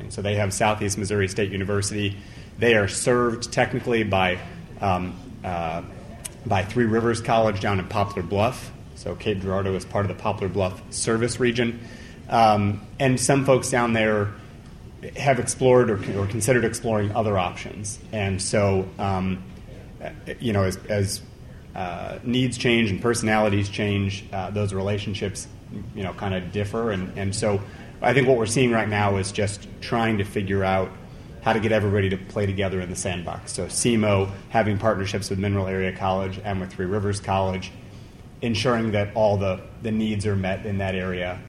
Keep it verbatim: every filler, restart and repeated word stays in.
schooling. So they have Southeast Missouri State University. They are served technically by um, uh, by Three Rivers College down in Poplar Bluff. So Cape Girardeau is part of the Poplar Bluff service region. Um, and some folks down there have explored or, or considered exploring other options. And so, um, you know, as, as uh, needs change and personalities change, uh, those relationships, you know, kind of differ. And, and so I think what we're seeing right now is just trying to figure out how to get everybody to play together in the sandbox. So S E M O having partnerships with Mineral Area College and with Three Rivers College, ensuring that all the, the needs are met in that area